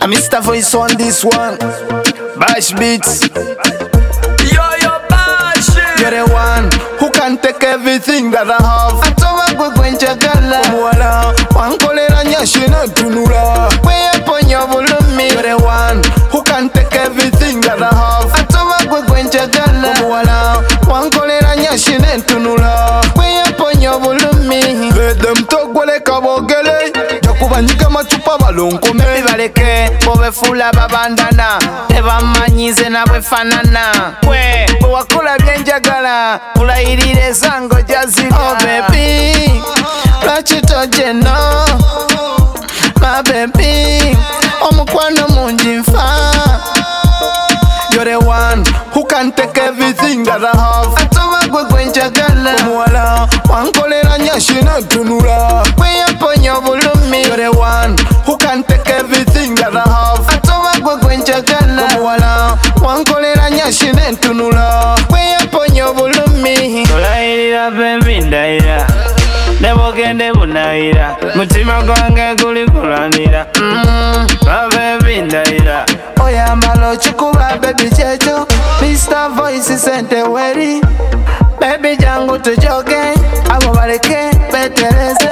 I'm Mr. Voice on this one. Bash beats. Yo, Bash. You're the one who can take everything that I have. Atoba gwe gwenjagala omuwala wankolera nyashina tunula weyaponya bulumi. You're the one who can take everything that I have. Atoba gwe gwenjagala omuwala wankolera nyashina tunula weyaponya bulumi. Let them talk goleka bogele jakubanyika machupa balonkome bibaleke bobefula babandana tebamanyize nabwefanana kwe bwewakola byenjagala ulayirire zango jazira. Oh baby lwaki tojeno my baby omukwano mungi nfa. You're the one who can take everything that I have. Atoba gwe gwenjagala omuwala wankolera nyashina tunula weyaponya bulumi. You're the one who can take everything that I have. Atoba gwe gwenjagala omuwala wankolera nyashina tunula weyaponya bulumi. Olayirira baby ndayira nebogende bunayira mutima gwange guli kulanira baby ndayira oyambala okikuba baby kyekyo Mr. Voice sente weri baby jangu tujoge abo baleke betereze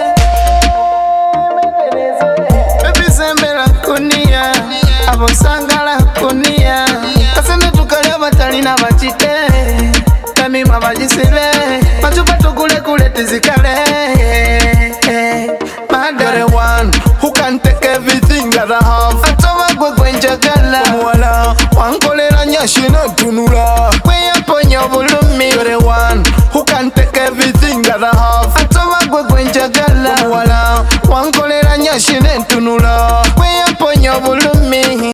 baby sembera kunia abo sangala kunia kasene tukalya batalina bakite kamima bajisire machupa tugule kule tizikale. You're the one who can take everything that I have. Atoba gwe gwenjagala omuwala wankolera nyashina tunula weyaponya bulumi. You're the one who can take everything that I have. Atoba gwe gwenjagala omuwala wankolera nyashina tunula weyaponya bulumi.